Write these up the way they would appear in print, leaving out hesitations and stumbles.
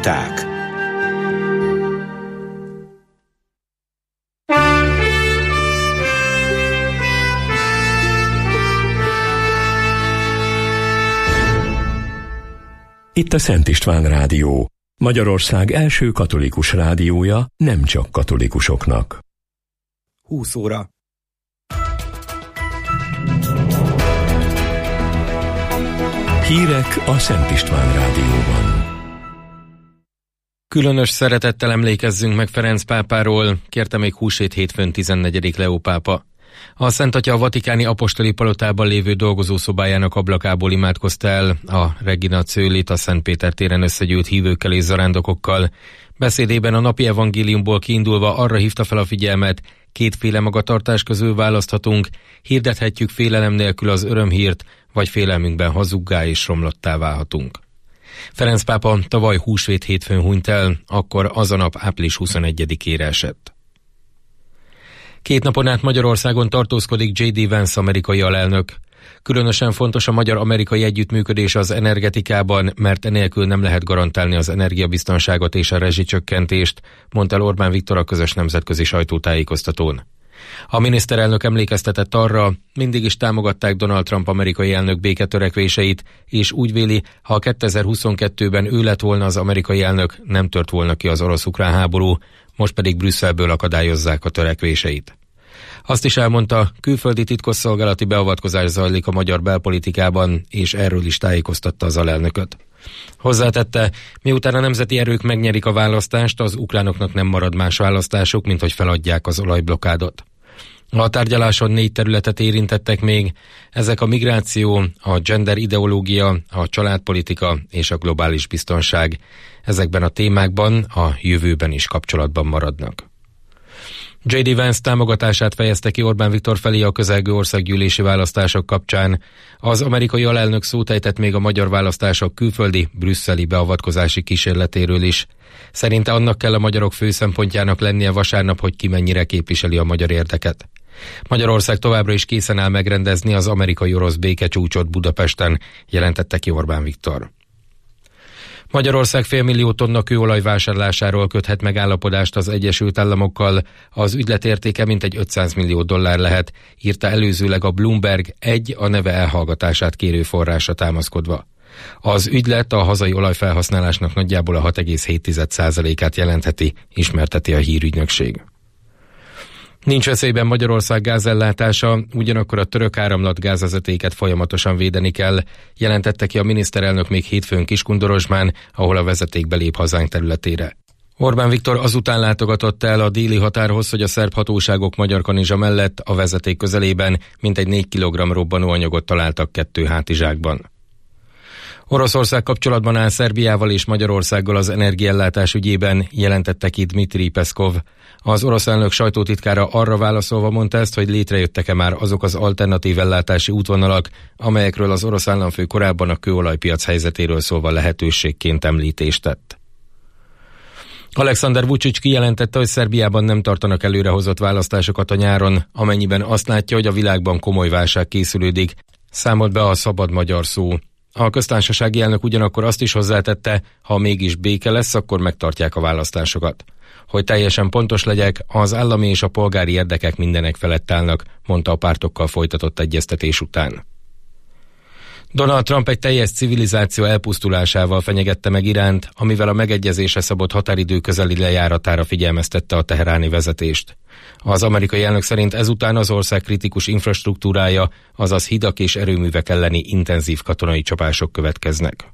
viták. Itt a Szent István Rádió, Magyarország első katolikus rádiója nem csak katolikusoknak. 20 óra. Hírek a Szent István Rádióban. Különös szeretettel emlékezzünk meg Ferenc pápáról, kérte még húsvét hétfőn 14. Leó pápa. A Szent Atya a vatikáni apostoli palotában lévő dolgozószobájának ablakából imádkozta el a Regina Coelit, a Szent Péter téren összegyűlt hívőkkel és zarándokokkal. Beszédében a napi evangéliumból kiindulva arra hívta fel a figyelmet, kétféle magatartás közül választhatunk, hirdethetjük félelem nélkül az örömhírt, vagy félelmünkben hazuggá és romlottá válhatunk. Ferenc pápa tavaly húsvét hétfőn hunyt el, akkor az a nap április 21-ére esett. 2 napon át Magyarországon tartózkodik J.D. Vance amerikai alelnök. Különösen fontos a magyar-amerikai együttműködés az energetikában, mert enélkül nem lehet garantálni az energiabiztonságot és a rezsicsökkentést, mondta el Orbán Viktor a közös nemzetközi sajtótájékoztatón. A miniszterelnök emlékeztetett arra, mindig is támogatták Donald Trump amerikai elnök béketörekvéseit, és úgy véli, ha 2022-ben ő lett volna az amerikai elnök, nem tört volna ki az orosz-ukrán háború, most pedig Brüsszelből akadályozzák a törekvéseit. Azt is elmondta, külföldi titkosszolgálati beavatkozás zajlik a magyar belpolitikában, és erről is tájékoztatta az alelnököt. Hozzátette, miután a nemzeti erők megnyerik a választást, az ukránoknak nem marad más választásuk, mint hogy feladják az olajblokkádot. A tárgyaláson 4 területet érintettek még, ezek a migráció, a gender ideológia, a családpolitika és a globális biztonság. Ezekben a témákban a jövőben is kapcsolatban maradnak. J.D. Vance támogatását fejezte ki Orbán Viktor felé a közelgő országgyűlési választások kapcsán. Az amerikai alelnök szót ejtett még a magyar választások külföldi, brüsszeli beavatkozási kísérletéről is. Szerinte annak kell a magyarok fő szempontjának lennie vasárnap, hogy ki mennyire képviseli a magyar érdeket. Magyarország továbbra is készen áll megrendezni az amerikai-orosz békecsúcsot Budapesten, jelentette ki Orbán Viktor. Magyarország 500 000 tonna kőolaj vásárlásáról köthet megállapodást az Egyesült Államokkal, az ügylet értéke mintegy $500 millió lehet, írta előzőleg a Bloomberg a neve elhallgatását kérő forrásra támaszkodva. Az ügylet a hazai olajfelhasználásnak nagyjából a 6,7%-át jelentheti, ismerteti a hírügynökség. Nincs veszélyben Magyarország gázellátása, ugyanakkor a török áramlatgázvezetéket folyamatosan védeni kell, jelentette ki a miniszterelnök még hétfőn Kiskundorozsmán, ahol a vezeték belép hazánk területére. Orbán Viktor azután látogatott el a déli határhoz, hogy a szerb hatóságok magyar kanizsa mellett a vezeték közelében mintegy 4 kg robbanóanyagot találtak 2 hátizsákban. Oroszország kapcsolatban áll Szerbiával és Magyarországgal az energiaellátás ügyében, jelentette ki Dmitri Peszkov. Az orosz elnök sajtótitkára arra válaszolva mondta ezt, hogy létrejöttek-e már azok az alternatív ellátási útvonalak, amelyekről az orosz államfő korábban a kőolajpiac helyzetéről szólva lehetőségként említést tett. Alexander Vučić kijelentette, hogy Szerbiában nem tartanak előrehozott választásokat a nyáron, amennyiben azt látja, hogy a világban komoly válság készülődik, számolt be a Szabad Magyar Szó. A köztársasági elnök ugyanakkor azt is hozzátette, ha mégis béke lesz, akkor megtartják a választásokat. Hogy teljesen pontos legyek, az állami és a polgári érdekek mindenek felett állnak, mondta a pártokkal folytatott egyeztetés után. Donald Trump egy teljes civilizáció elpusztulásával fenyegette meg Iránt, amivel a megegyezésre szabott határidő közeli lejáratára figyelmeztette a teheráni vezetést. Az amerikai elnök szerint ezután az ország kritikus infrastruktúrája, azaz hidak és erőművek elleni intenzív katonai csapások következnek.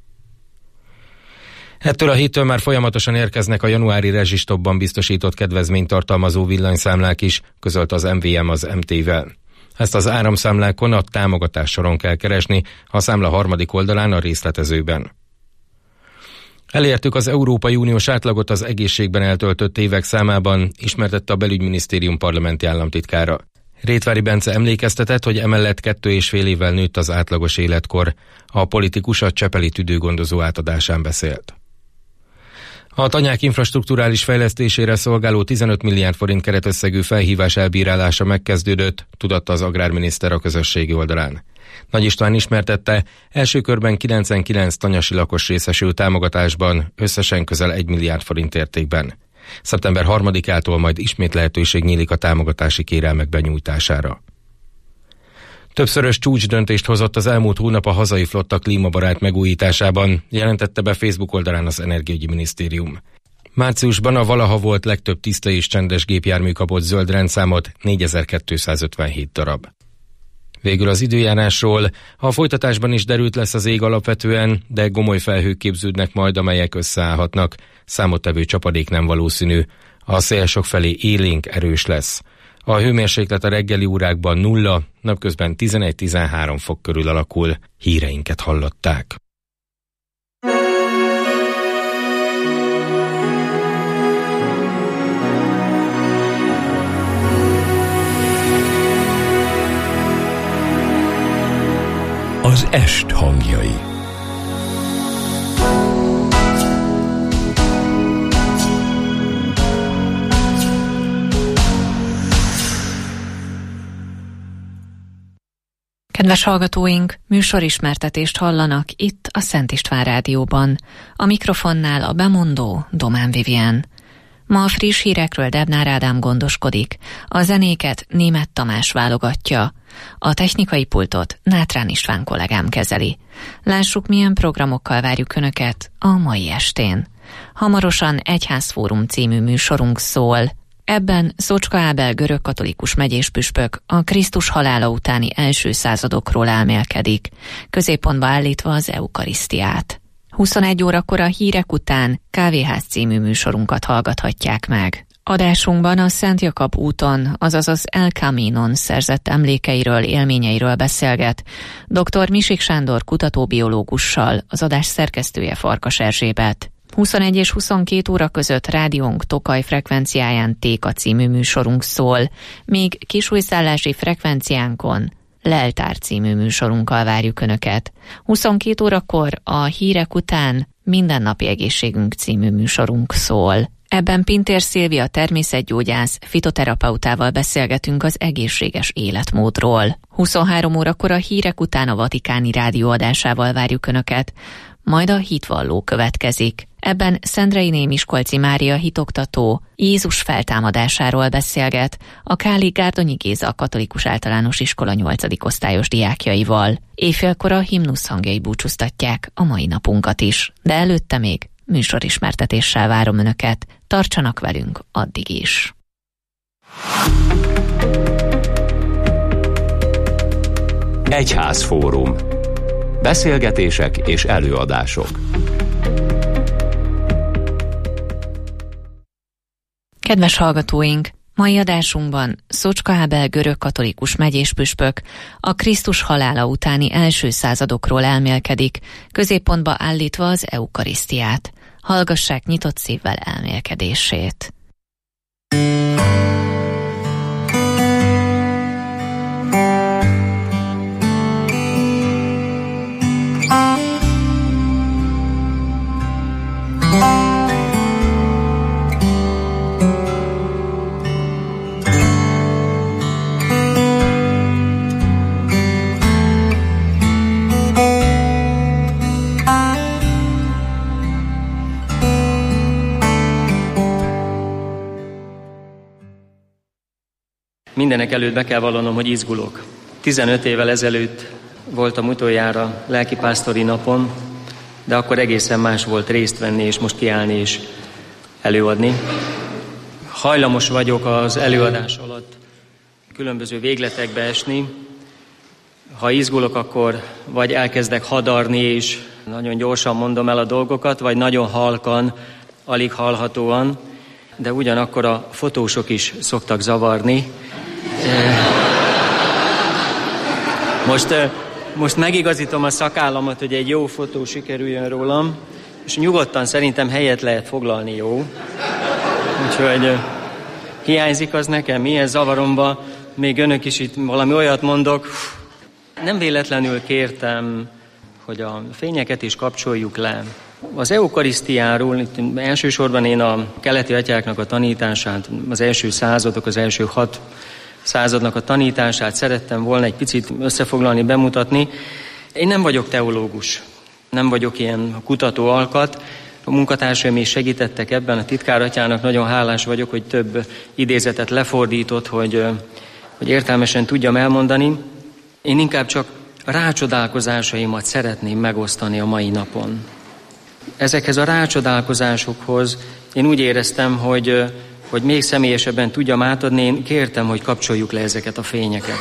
Ettől a héttől már folyamatosan érkeznek a januári rezsistopban biztosított kedvezményt tartalmazó villanyszámlák is, közölt az MVM az MT-vel. Ezt az áramszámlákon a támogatás soron kell keresni, a számla harmadik oldalán a részletezőben. Elértük az Európai Uniós átlagot az egészségben eltöltött évek számában, ismertette a Belügyminisztérium parlamenti államtitkára. Rétvári Bence emlékeztetett, hogy emellett 2,5 évvel nőtt az átlagos életkor. A politikus a csepeli tüdőgondozó átadásán beszélt. A tanyák infrastrukturális fejlesztésére szolgáló 15 milliárd forint keretösszegű felhívás elbírálása megkezdődött, tudatta az agrárminiszter a közösségi oldalán. Nagy István ismertette, első körben 99 tanyasi lakos részesül támogatásban, összesen közel 1 milliárd forint értékben. Szeptember 3-ától majd ismét lehetőség nyílik a támogatási kérelmek benyújtására. Többszörös csúcsdöntést hozott az elmúlt hónap a hazai flotta klímabarát megújításában, jelentette be Facebook oldalán az Energiaügyi Minisztérium. Márciusban a valaha volt legtöbb tiszta és csendes gépjármű kapott zöld rendszámot, 4257 darab. Végül az időjárásról. A folytatásban is derült lesz az ég alapvetően, de gomoly felhők képződnek majd, amelyek összeállhatnak. Számottevő csapadék nem valószínű. A szél sokfelé élénk, erős lesz. A hőmérséklet a reggeli órákban 0, napközben 11-13 fok körül alakul. Híreinket hallották. Az est hangjai. Kedves hallgatóink, műsorismertetést hallanak itt a Szent István Rádióban. A mikrofonnál a bemondó Domán Vivien. Ma a friss hírekről Debnár Ádám gondoskodik, a zenéket Németh Tamás válogatja, a technikai pultot Nátrán István kollégám kezeli. Lássuk, milyen programokkal várjuk Önöket a mai estén. Hamarosan Egyházfórum című műsorunk szól. Ebben Szocska Ábel görögkatolikus megyéspüspök a Krisztus halála utáni első századokról elmélkedik, középpontba állítva az eukarisztiát. 21 órakor a hírek után Kávéház című műsorunkat hallgathatják meg. Adásunkban a Szent Jakab úton, azaz az El Caminon szerzett emlékeiről, élményeiről beszélget dr. Misik Sándor kutatóbiológussal, az adás szerkesztője Farkas Erzsébet. 21 és 22 óra között rádiónk Tokaj frekvenciáján Téka című műsorunk szól, míg kisújszállási frekvenciánkon Leltár című műsorunkkal várjuk Önöket. 22 órakor a hírek után Mindennapi egészségünk című műsorunk szól. Ebben Pintér Szilvia természetgyógyász, fitoterapeutával beszélgetünk az egészséges életmódról. 23 órakor a hírek után a Vatikáni rádióadásával várjuk Önöket, majd a hitvalló következik. Ebben Szendrei Miskolci Mária hitoktató Jézus feltámadásáról beszélget a Káli Gárdonyi Géza katolikus általános iskola 8. osztályos diákjaival. Éjfélkor a himnusz hangjai búcsúztatják a mai napunkat is, de előtte még műsorismertetéssel várom Önöket. Tartsanak velünk addig is. Egyházfórum. Beszélgetések és előadások. Kedves hallgatóink! Mai adásunkban Szocska Ábel görögkatolikus megyéspüspök a Krisztus halála utáni első századokról elmélkedik, középpontba állítva az eukarisztiát. Hallgassák nyitott szívvel elmélkedését. Mindenek előtt be kell vallanom, hogy izgulok. 15 évvel ezelőtt voltam utoljára lelkipásztori napon, de akkor egészen más volt részt venni, és most kiállni és előadni. Hajlamos vagyok az előadás alatt különböző végletekbe esni. Ha izgulok, akkor vagy elkezdek hadarni, és nagyon gyorsan mondom el a dolgokat, vagy nagyon halkan, alig hallhatóan, de ugyanakkor a fotósok is szoktak zavarni. Most megigazítom a szakállamat, hogy egy jó fotó sikerüljön rólam, és nyugodtan szerintem helyet lehet foglalni, jó? Úgyhogy hiányzik az nekem, milyen zavaromba, még önök is itt valami olyat mondok. Nem véletlenül kértem, hogy a fényeket is kapcsoljuk le. Az eukarisztiáról itt elsősorban én a keleti atyáknak a tanítását, az első századok, az első 6 századnak a tanítását szerettem volna egy picit összefoglalni, bemutatni. Én nem vagyok teológus, nem vagyok ilyen kutató alkat. A munkatársaim is segítettek ebben, a titkáratyának nagyon hálás vagyok, hogy több idézetet lefordított, hogy értelmesen tudjam elmondani. Én inkább csak rácsodálkozásaimat szeretném megosztani a mai napon. Ezekhez a rácsodálkozásokhoz én úgy éreztem, hogy még személyesebben tudjam átadni, én kértem, hogy kapcsoljuk le ezeket a fényeket.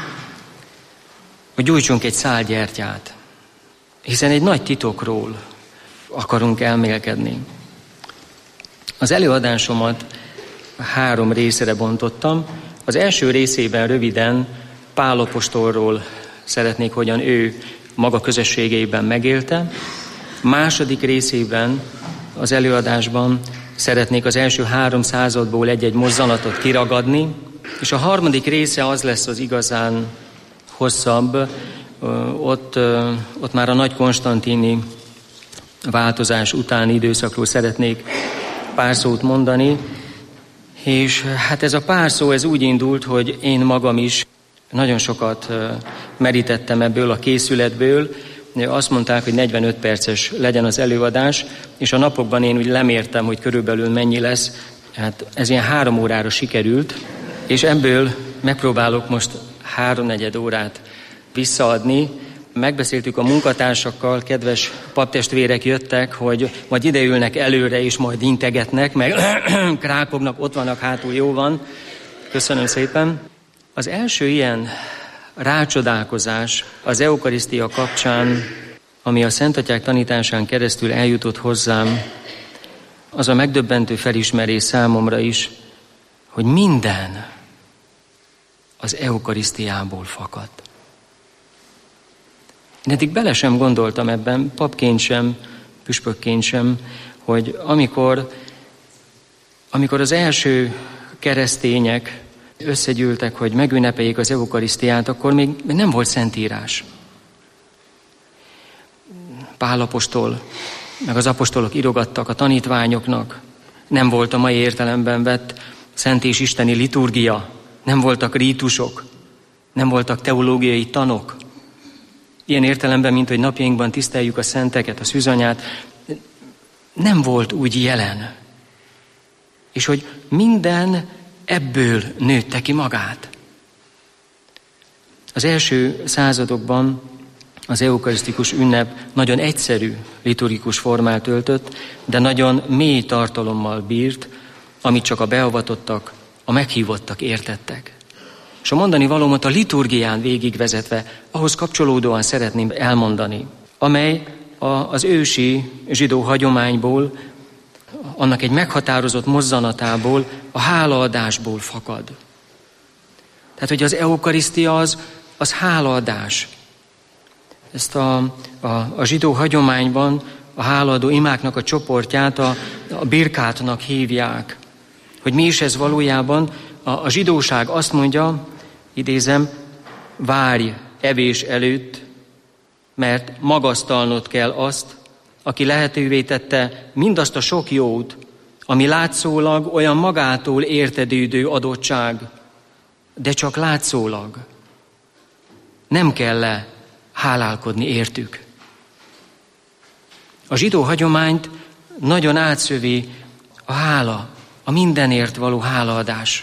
Hogy gyújtsunk egy szál gyertyát, hiszen egy nagy titokról akarunk elmélkedni. Az előadásomat 3 részre bontottam. Az első részében röviden Pál apostolról szeretnék, hogyan ő maga közösségeiben megélte. Második részében az előadásban szeretnék az első 3 századból egy-egy mozzanatot kiragadni, és a harmadik része az lesz az igazán hosszabb, ott már a nagy konstantini változás utáni időszakról szeretnék pár szót mondani, és hát ez a pár szó, ez úgy indult, hogy én magam is nagyon sokat merítettem ebből a készületből. Azt mondták, hogy 45 perces legyen az előadás, és a napokban én úgy lemértem, hogy körülbelül mennyi lesz. Hát ez ilyen 3 órára sikerült, és ebből megpróbálok most 3-4 órát visszaadni. Megbeszéltük a munkatársakkal, kedves paptestvérek jöttek, hogy majd ideülnek előre, és majd integetnek, meg krákognak, ott vannak hátul, jó van. Köszönöm szépen. Az első ilyen rácsodálkozás az eukarisztia kapcsán, ami a Szentatyák tanításán keresztül eljutott hozzám, az a megdöbbentő felismerés számomra is, hogy minden az eukarisztiából fakadt. Én eddig bele sem gondoltam ebben, papként sem, püspökként sem, hogy amikor az első keresztények összegyűltek, hogy megünnepeljék az eukarisztiát, akkor még nem volt szentírás. Pál apostol, meg az apostolok írogattak a tanítványoknak, nem volt a mai értelemben vett szent és isteni liturgia, nem voltak rítusok, nem voltak teológiai tanok. Ilyen értelemben, mint hogy napjainkban tiszteljük a szenteket, a szűzanyát, nem volt úgy jelen. És hogy minden ebből nőtte ki magát. Az első századokban az eukarisztikus ünnep nagyon egyszerű liturgikus formát öltött, de nagyon mély tartalommal bírt, amit csak a beavatottak, a meghívottak értettek. És a mondani valómat a liturgián végigvezetve, ahhoz kapcsolódóan szeretném elmondani, amely az ősi zsidó hagyományból, annak egy meghatározott mozzanatából, a hálaadásból fakad. Tehát, hogy az eukarisztia az hálaadás. Ezt a zsidó hagyományban a hálaadó imáknak a csoportját a birkátnak hívják. Hogy mi is ez valójában? A zsidóság azt mondja, idézem, várj evés előtt, mert magasztalnod kell azt, aki lehetővé tette mindazt a sok jót, ami látszólag olyan magától értetődő adottság, de csak látszólag. Nem kell hálálkodni értük. A zsidó hagyományt nagyon átszövi a hála, a mindenért való hálaadás.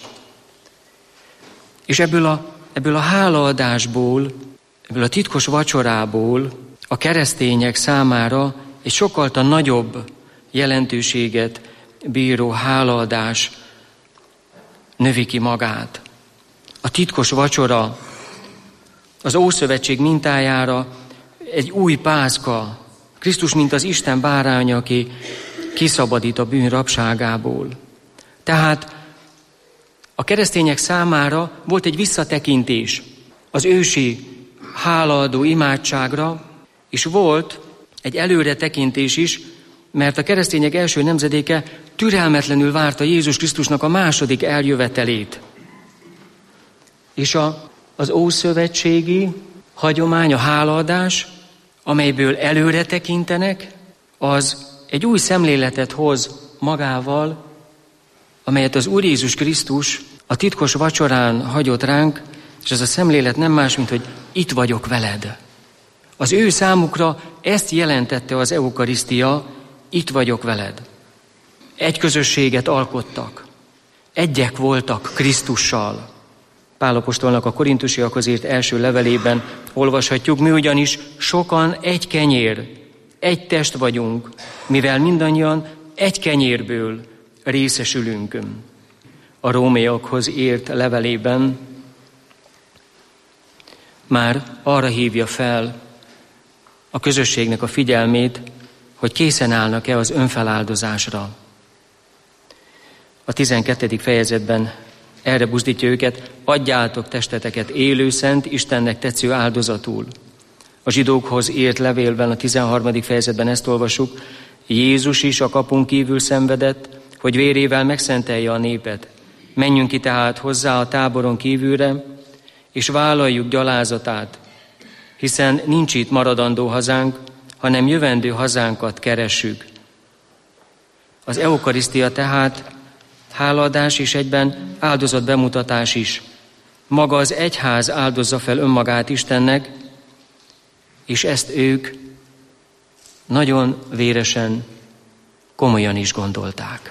És ebből a hálaadásból, ebből a titkos vacsorából a keresztények számára egy sokkal nagyobb jelentőséget bíró hálaadás növi ki magát. A titkos vacsora az Ószövetség mintájára egy új Pászka, Krisztus, mint az Isten báránya, aki kiszabadít a bűn rabságából. Tehát a keresztények számára volt egy visszatekintés az ősi hálaadó imádságra, és volt egy előretekintés is, mert a keresztények első nemzedéke türelmetlenül várta Jézus Krisztusnak a második eljövetelét. És az ószövetségi hagyomány, a hálaadás, amelyből előre tekintenek, az egy új szemléletet hoz magával, amelyet az Úr Jézus Krisztus a titkos vacsorán hagyott ránk, és ez a szemlélet nem más, mint hogy itt vagyok veled. Az ő számukra ezt jelentette az eukarisztia, itt vagyok veled. Egy közösséget alkottak, egyek voltak Krisztussal. Pál apostolnak a korintusiakhoz írt első levelében olvashatjuk, mi ugyanis sokan egy kenyér, egy test vagyunk, mivel mindannyian egy kenyérből részesülünk. A rómaiakhoz írt levelében már arra hívja fel a közösségnek a figyelmét, hogy készen állnak-e az önfeláldozásra. A 12. fejezetben erre buzdítja őket, adjátok testeteket élő, szent, Istennek tetsző áldozatul. A zsidókhoz írt levélben, a 13. fejezetben ezt olvasjuk, Jézus is a kapun kívül szenvedett, hogy vérével megszentelje a népet. Menjünk ki tehát hozzá a táboron kívülre, és vállaljuk gyalázatát, hiszen nincs itt maradandó hazánk, hanem jövendő hazánkat keressük. Az eukarisztia tehát hálaadás és egyben áldozat bemutatás is. Maga az egyház áldozza fel önmagát Istennek, és ezt ők nagyon véresen, komolyan is gondolták.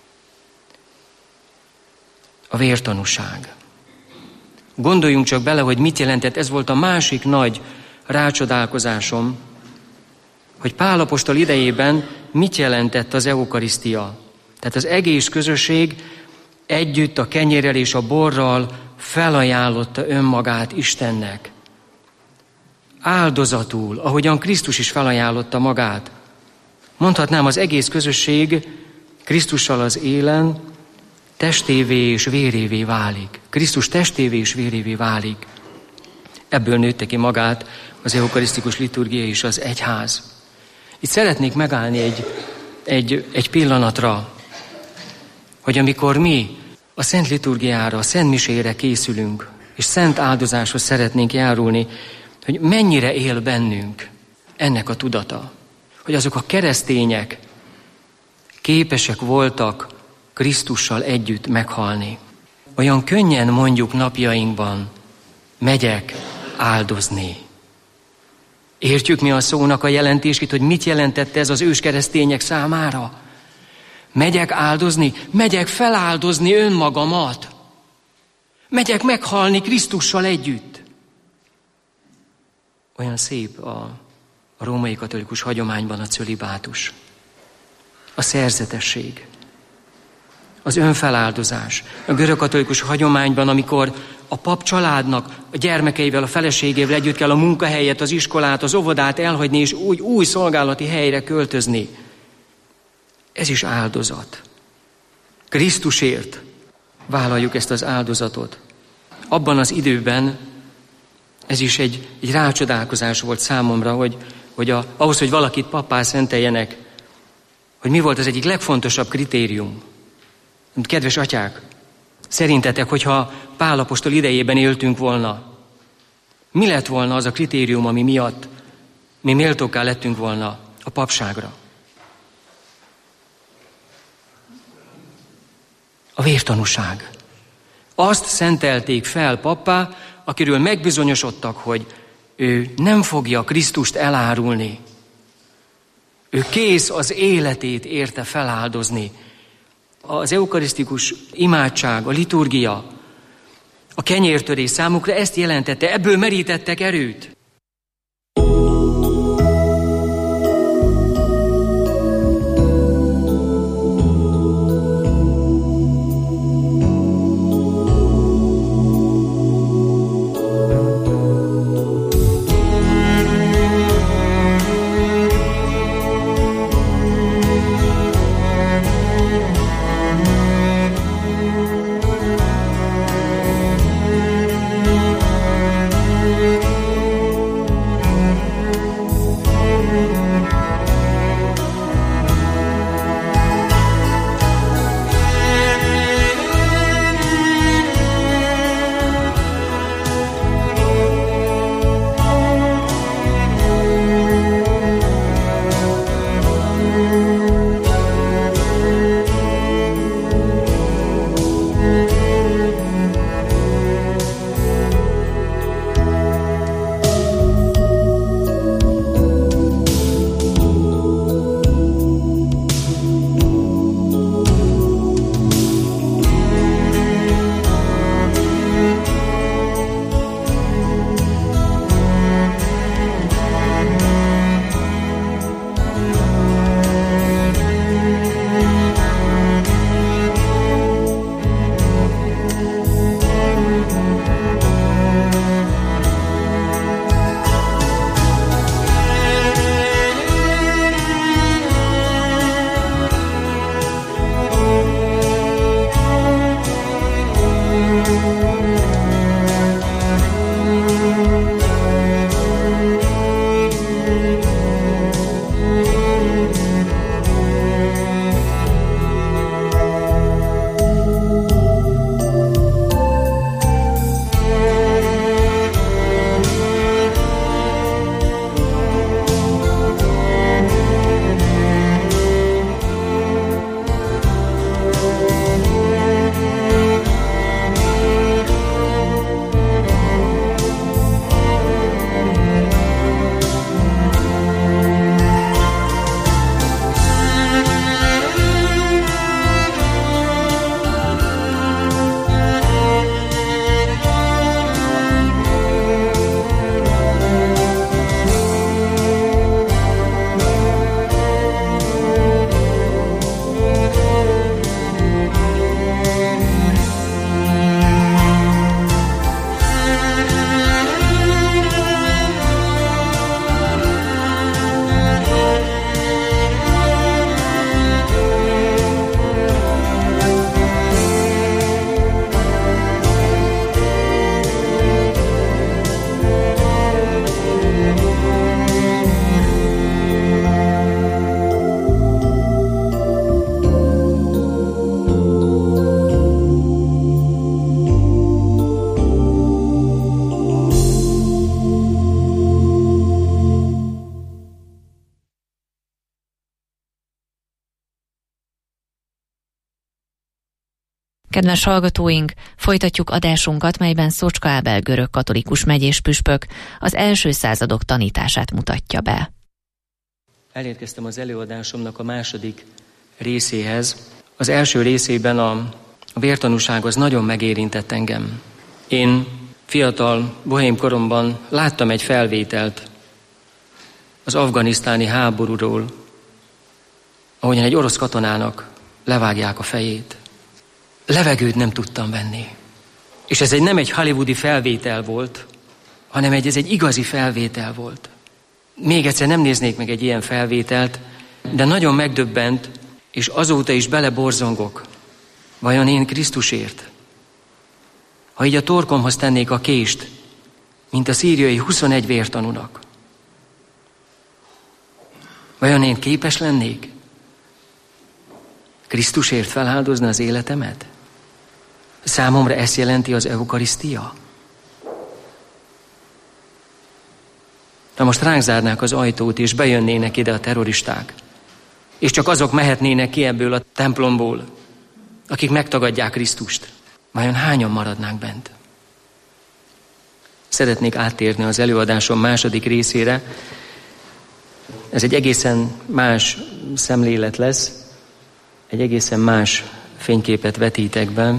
A vértanúság. Gondoljunk csak bele, hogy mit jelentett, ez volt a másik nagy rácsodálkozásom, hogy Pál apostol idejében mit jelentett az eukarisztia. Tehát az egész közösség együtt a kenyérrel és a borral felajánlotta önmagát Istennek. Áldozatul, ahogyan Krisztus is felajánlotta magát. Mondhatnám, az egész közösség Krisztussal az élen testévé és vérévé válik. Krisztus testévé és vérévé válik. Ebből nőtte ki magát az eukarisztikus liturgia és az egyház. Itt szeretnék megállni egy pillanatra, hogy amikor mi a szent liturgiára, a szent misére készülünk, és szent áldozáshoz szeretnénk járulni, hogy mennyire él bennünk ennek a tudata, hogy azok a keresztények képesek voltak Krisztussal együtt meghalni. Olyan könnyen mondjuk napjainkban, megyek áldozni. Értjük mi a szónak a jelentését, hogy mit jelentette ez az őskeresztények számára? Megyek áldozni, megyek feláldozni önmagamat. Megyek meghalni Krisztussal együtt. Olyan szép a római katolikus hagyományban a cölibátus, a szerzetesség, az önfeláldozás. A görögkatolikus hagyományban, amikor a pap családnak a gyermekeivel, a feleségével együtt kell a munkahelyet, az iskolát, az óvodát elhagyni, és úgy új szolgálati helyre költözni. Ez is áldozat. Krisztusért vállaljuk ezt az áldozatot. Abban az időben ez is egy rácsodálkozás volt számomra, hogy ahhoz, hogy valakit pappá szenteljenek, hogy mi volt az egyik legfontosabb kritérium. Kedves atyák, szerintetek, hogyha Pál apostol idejében éltünk volna, mi lett volna az a kritérium, ami miatt mi méltókká lettünk volna a papságra? A vértanúság. Azt szentelték fel pappá, akiről megbizonyosodtak, hogy ő nem fogja Krisztust elárulni. Ő kész az életét érte feláldozni. Az eukarisztikus imádság, a liturgia, a kenyértörés számukra ezt jelentette, ebből merítettek erőt. Kedves hallgatóink, folytatjuk adásunkat, melyben Szocska Ábel görögkatolikus megyéspüspök az első századok tanítását mutatja be. Elérkeztem az előadásomnak a második részéhez. Az első részében a vértanúság az nagyon megérintett engem. Én fiatal, bohém koromban láttam egy felvételt az afganisztáni háborúról, ahogyan egy orosz katonának levágják a fejét. Levegőt nem tudtam venni. És ez nem egy hollywoodi felvétel volt, hanem ez egy igazi felvétel volt. Még egyszer nem néznék meg egy ilyen felvételt, de nagyon megdöbbent, és azóta is beleborzongok. Vajon én Krisztusért? Ha így a torkomhoz tennék a kést, mint a szíriai 21 vértanúnak, vajon én képes lennék Krisztusért feláldozni az életemet? Számomra ezt jelenti az eukarisztia? Na most ránk zárnák az ajtót, és bejönnének ide a terroristák. És csak azok mehetnének ki ebből a templomból, akik megtagadják Krisztust. Vajon hányan maradnánk bent? Szeretnék áttérni az előadásom második részére. Ez egy egészen más szemlélet lesz, egy egészen más fényképet vetítek be.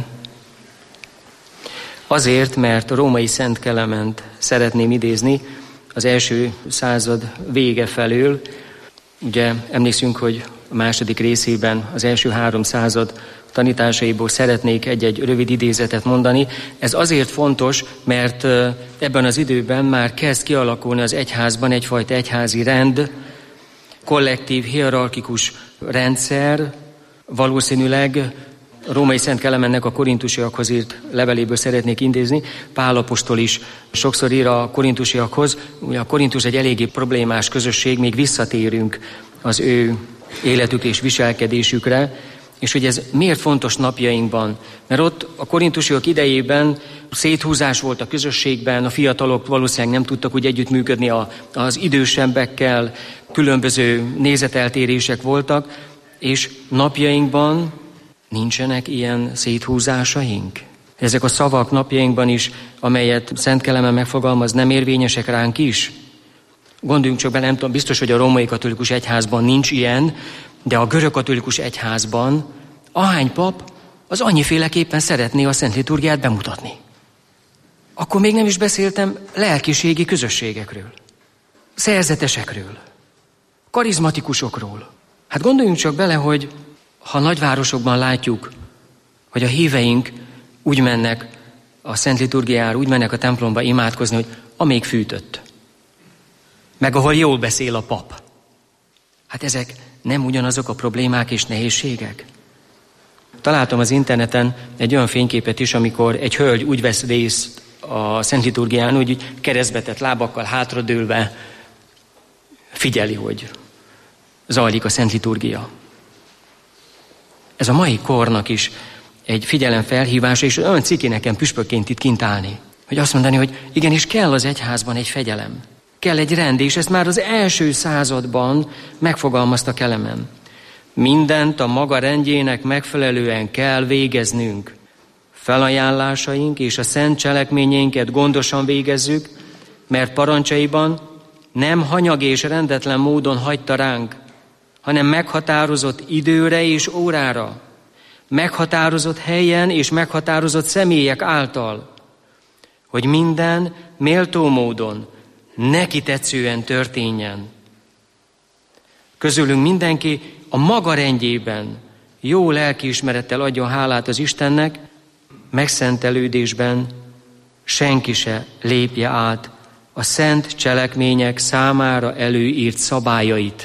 Azért, mert a római Szent Kelement szeretném idézni az első század vége felől. Ugye emlékszünk, hogy a második részében az első 3 század tanításaiból szeretnék egy rövid idézetet mondani. Ez azért fontos, mert ebben az időben már kezd kialakulni az egyházban egyfajta egyházi rend, kollektív, hierarchikus rendszer. Valószínűleg a római Szent Kelemennek a korintusiakhoz írt leveléből szeretnék idézni. Pál apostol is sokszor ír a korintusiakhoz. Ugye a Korintus egy eléggé problémás közösség, még visszatérünk az ő életük és viselkedésükre. És hogy ez miért fontos napjainkban? Mert ott a korintusiak idejében széthúzás volt a közösségben, a fiatalok valószínűleg nem tudtak úgy együttműködni az idősebbekkel, különböző nézeteltérések voltak, és napjainkban nincsenek ilyen széthúzásaink. Ezek a szavak napjainkban is, amelyet Szent Kelemen megfogalmaz, nem érvényesek ránk is? Gondoljunk csak bele, nem tudom, biztos, hogy a római katolikus egyházban nincs ilyen, de a görögkatolikus egyházban ahány pap az annyiféleképpen szeretné a Szent Liturgiát bemutatni. Akkor még nem is beszéltem lelkiségi közösségekről, szerzetesekről, karizmatikusokról. Hát gondoljunk csak bele, hogy ha nagyvárosokban látjuk, hogy a híveink úgy mennek a Szent Liturgiára, úgy mennek a templomba imádkozni, hogy amíg fűtött, meg ahol jól beszél a pap. Hát ezek nem ugyanazok a problémák és nehézségek? Találtam az interneten egy olyan fényképet is, amikor egy hölgy úgy vesz részt a Szent Liturgián, úgy keresztbe lábakkal hátradőlve figyeli, hogy zajlik a Szent Liturgia. Ez a mai kornak is egy figyelemfelhívása, és olyan ciki nekem püspökként itt kint állni, hogy azt mondani, hogy igenis kell az egyházban egy fegyelem, kell egy rend, és ezt már az első században megfogalmazta Kelemen. Mindent a maga rendjének megfelelően kell végeznünk. Felajánlásaink és a szent cselekményeinket gondosan végezzük, mert parancsaiban nem hanyag és rendetlen módon hagyta ránk, hanem meghatározott időre és órára, meghatározott helyen és meghatározott személyek által, hogy minden méltó módon, neki tetszően történjen. Közülünk mindenki a maga rendjében jó lelkiismerettel adjon hálát az Istennek, megszentelődésben senki se lépje át a szent cselekmények számára előírt szabályait.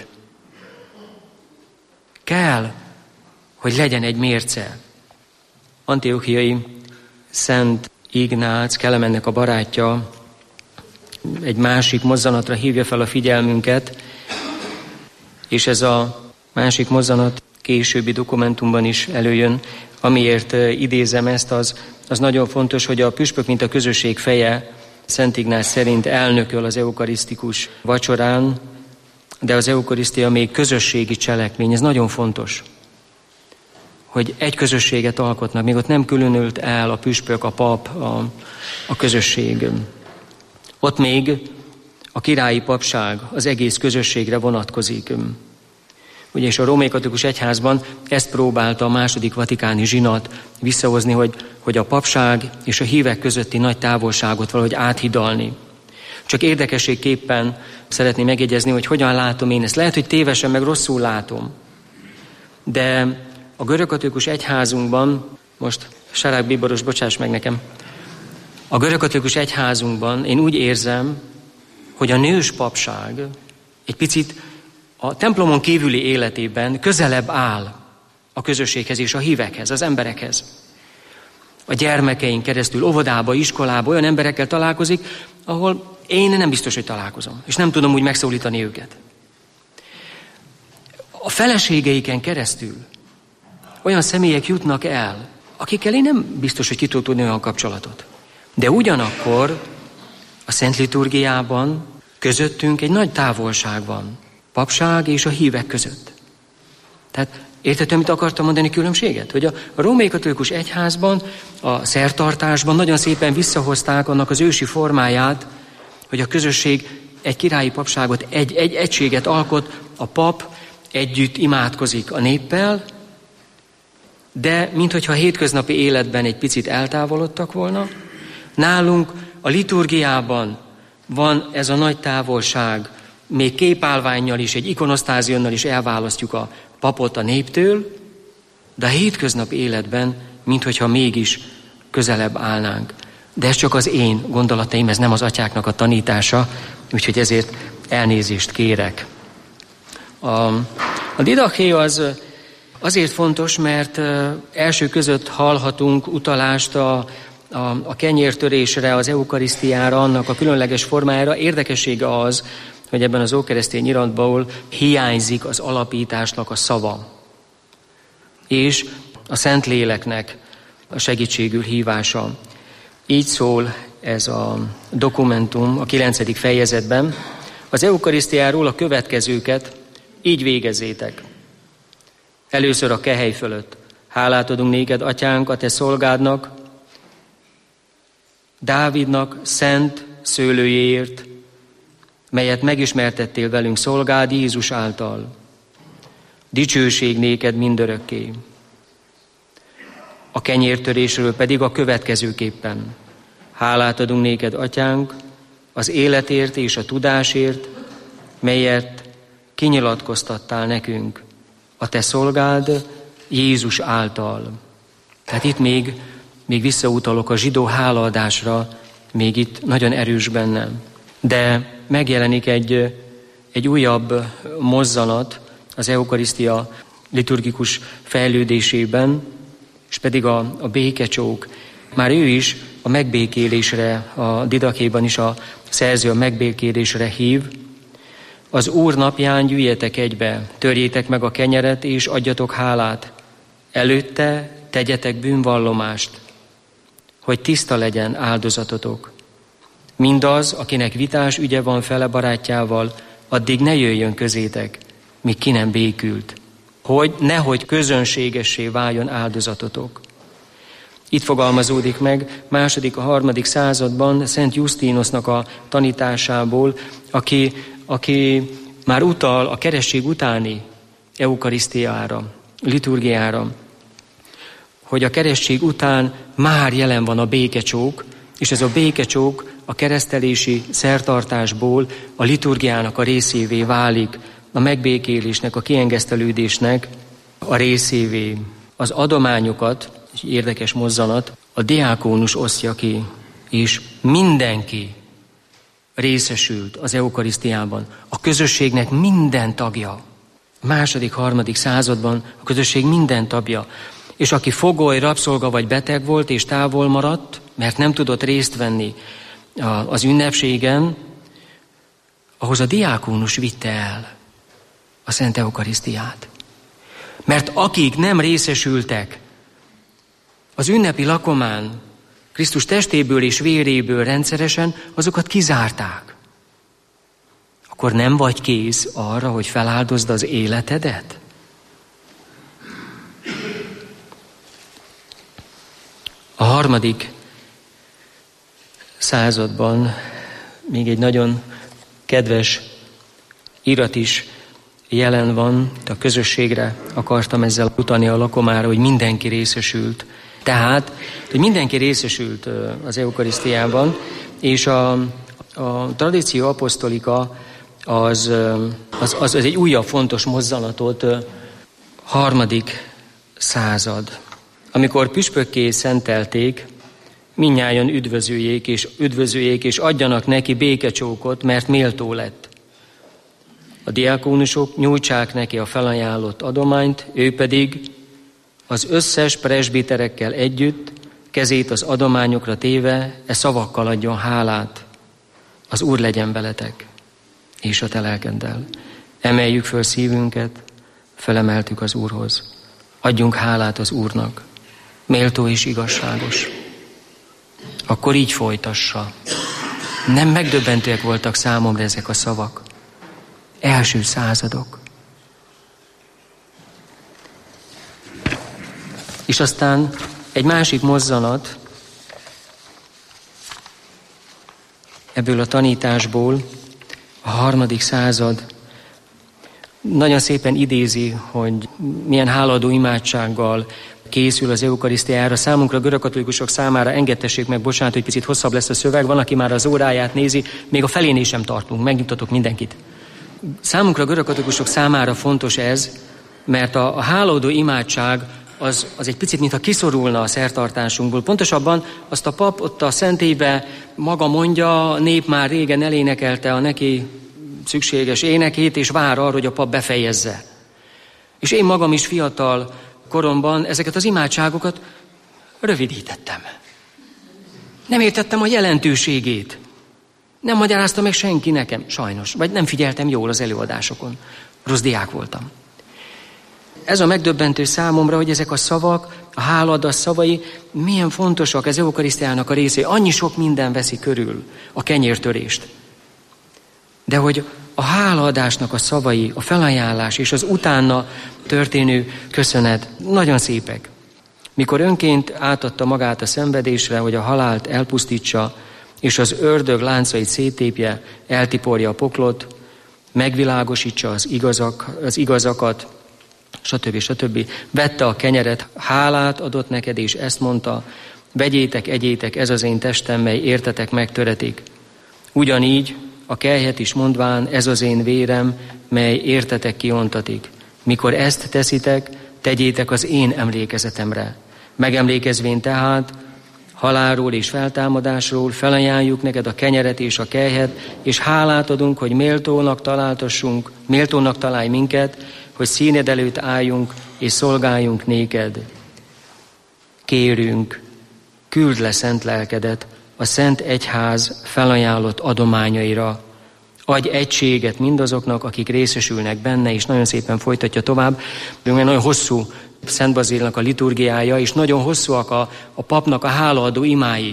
Kell, hogy legyen egy mérce. Antiochiai Szent Ignác, Kelemennek a barátja, egy másik mozzanatra hívja fel a figyelmünket, és ez a másik mozzanat későbbi dokumentumban is előjön. Amiért idézem ezt, az nagyon fontos, hogy a püspök, mint a közösség feje, Szent Ignác szerint elnököl az eukarisztikus vacsorán, de az eukarisztia még közösségi cselekmény, ez nagyon fontos. hogy egy közösséget alkotnak, még ott nem különült el a püspök, a pap, a közösség. Ott még a királyi papság az egész közösségre vonatkozik. Ugye, és a római katolikus egyházban ezt próbálta a második vatikáni zsinat visszahozni, hogy a papság és a hívek közötti nagy távolságot valahogy áthidalni. Csak érdekességképpen szeretném megjegyezni, hogy hogyan látom én ezt. Lehet, hogy tévesen, meg rosszul látom. De a görögkatolikus egyházunkban, most Sarák Bíboros, bocsáss meg nekem, a görögkatolikus egyházunkban én úgy érzem, hogy a nős papság egy picit a templomon kívüli életében közelebb áll a közösséghez és a hívekhez, az emberekhez. A gyermekeink keresztül óvodába, iskolába olyan emberekkel találkozik, ahol én nem biztos, hogy találkozom, és nem tudom úgy megszólítani őket. A feleségeiken keresztül olyan személyek jutnak el, akikkel én nem biztos, hogy ki tudok tudni olyan kapcsolatot. De ugyanakkor a Szent Liturgiában közöttünk egy nagy távolság van. Papság és a hívek között. Tehát értettem, mit akartam mondani különbséget? Hogy a római katolikus egyházban, a szertartásban nagyon szépen visszahozták annak az ősi formáját, hogy a közösség egy királyi papságot, egy egységet alkot, a pap együtt imádkozik a néppel, de minthogyha a hétköznapi életben egy picit eltávolodtak volna, nálunk a liturgiában van ez a nagy távolság, még képállvánnyal is, egy ikonosztázionnal is elválasztjuk a papot a néptől, de a hétköznapi életben, minthogyha mégis közelebb állnánk. De ez csak az én gondolataim, ez nem az atyáknak a tanítása, úgyhogy ezért elnézést kérek. A didaché az azért fontos, mert első között hallhatunk utalást a kenyértörésre, az eukarisztiára, annak a különleges formájára. Érdekessége az, hogy ebben az ókeresztény iratból hiányzik az alapításnak a szava. És a Szentléleknek a segítségül hívása. Így szól ez a dokumentum a 9. fejezetben. Az eukarisztiáról a következőket így végezzétek. Először a kehely fölött. Hálát adunk néked, atyánk, a te szolgádnak, Dávidnak szent szőlőjéért, melyet megismertettél velünk szolgád Jézus által. Dicsőség néked mindörökké. A kenyértörésről pedig a következőképpen. Hálát adunk néked, atyánk, az életért és a tudásért, melyet kinyilatkoztattál nekünk, a te szolgád Jézus által. Tehát itt még visszautalok a zsidó hálaadásra, még itt nagyon erős bennem. De megjelenik egy újabb mozzanat az eukarisztia liturgikus fejlődésében, és pedig a békecsók. Már ő is a megbékélésre, a didakhéban is a szerző a megbékélésre hív. Az Úr napján gyűjjetek egybe, törjétek meg a kenyeret és adjatok hálát. Előtte tegyetek bűnvallomást, hogy tiszta legyen áldozatotok. Mindaz, akinek vitás ügye van fele barátjával, addig ne jöjjön közétek, míg ki nem békült, hogy nehogy közönségessé váljon áldozatotok. Itt fogalmazódik meg második, a 3. században Szent Jusztínosznak a tanításából, aki már utal a keresztség utáni eukarisztiára, liturgiára, hogy a keresztség után már jelen van a békecsók, és ez a békecsók a keresztelési szertartásból a liturgiának a részévé válik, a megbékélésnek, a kiengesztelődésnek a részévé. Az adományokat, egy érdekes mozzanat, a diákónus osztja ki, és mindenki részesült az eukarisztiában. A közösségnek minden tagja. A 2.-3. században a közösség minden tagja. És aki fogoly, rabszolga vagy beteg volt és távol maradt, mert nem tudott részt venni az ünnepségen, ahhoz a diákónus vitte el a Szent Eukarisztiát. Mert akik nem részesültek az ünnepi lakomán Krisztus testéből és véréből rendszeresen, azokat kizárták. Akkor nem vagy kész arra, hogy feláldozd az életedet? harmadik században még egy nagyon kedves irat is jelen van, a közösségre akartam ezzel utalni a lakomára, hogy mindenki részesült. Tehát, hogy mindenki részesült az eukarisztiában, és a tradíció apostolika az egy újabb fontos mozzanatot, harmadik század. Amikor püspökké szentelték, mindnyájan üdvözöljék és adjanak neki békecsókot, mert méltó lett. A diákónusok nyújtsák neki a felajánlott adományt, ő pedig az összes presbiterekkel együtt kezét az adományokra téve szavakkal adjon hálát. Az Úr legyen veletek, és a te lelkeddel. Emeljük föl szívünket, felemeltük az Úrhoz. Adjunk hálát az Úrnak, méltó és igazságos. Akkor így folytassa. Nem megdöbbentőek voltak számomra ezek a szavak. Első századok. És aztán egy másik mozzanat ebből a tanításból, a harmadik század nagyon szépen idézi, hogy milyen hálaadó imádsággal készül az eukarisztiára. Számunkra, görögkatolikusok számára, engedtessék meg, bocsánat, hogy picit hosszabb lesz a szöveg, van, aki már az óráját nézi, még a felénél sem tartunk, megnyugtatok mindenkit. Számunkra, görögkatolikusok számára fontos ez, mert a hálaadó imádság az egy picit, mintha kiszorulna a szertartásunkból. Pontosabban azt a pap ott a szentélybe maga mondja, a nép már régen elénekelte a neki szükséges énekét, és vár arra, hogy a pap befejezze. És én magam is fiatal koromban ezeket az imádságokat rövidítettem. Nem értettem a jelentőségét. Nem magyarázta meg senki nekem, sajnos. Vagy nem figyeltem jól az előadásokon. Rossz diák voltam. Ez a megdöbbentő számomra, hogy ezek a szavak, a hálaadás szavai milyen fontosak az eukarisztiának a részé. Annyi sok minden veszi körül a kenyértörést. De hogy a hálaadásnak a szavai, a felajánlás és az utána történő köszönet nagyon szépek. Mikor önként átadta magát a szenvedésre, hogy a halált elpusztítsa, és az ördög láncait széttépje, eltiporja a poklot, megvilágosítsa az igazakat, stb. Vette a kenyeret, hálát adott neked, és ezt mondta, vegyétek, egyétek, ez az én testem, mely értetek megtöretik. Ugyanígy a kelyhet is mondván, ez az én vérem, mely értetek kiontatik. Mikor ezt teszitek, tegyétek az én emlékezetemre. Megemlékezvén tehát halálról és feltámadásról felajánljuk neked a kenyeret és a kelyhet, és hálát adunk, hogy méltónak találj minket, hogy színed előtt álljunk és szolgáljunk néked. Kérünk, küld le szent lelkedet a Szent Egyház felajánlott adományaira. Adj egységet mindazoknak, akik részesülnek benne, és nagyon szépen folytatja tovább. Nagyon hosszú Szent Bazilnak a liturgiája, és nagyon hosszúak a papnak a hálaadó imái.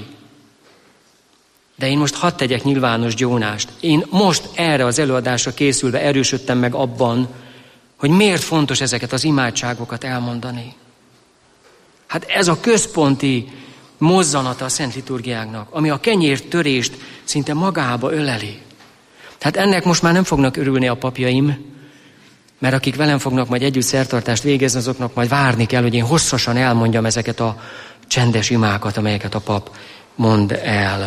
De én most hadd tegyek nyilvános gyónást. Én most erre az előadásra készülve erősödtem meg abban, hogy miért fontos ezeket az imádságokat elmondani. Hát ez a központi mozzanata a Szent Liturgiáknak, ami a kenyértörést szinte magába öleli. Tehát ennek most már nem fognak örülni a papjaim, mert akik velem fognak majd együtt szertartást végezni, azoknak majd várni kell, hogy én hosszasan elmondjam ezeket a csendes imákat, amelyeket a pap mond el.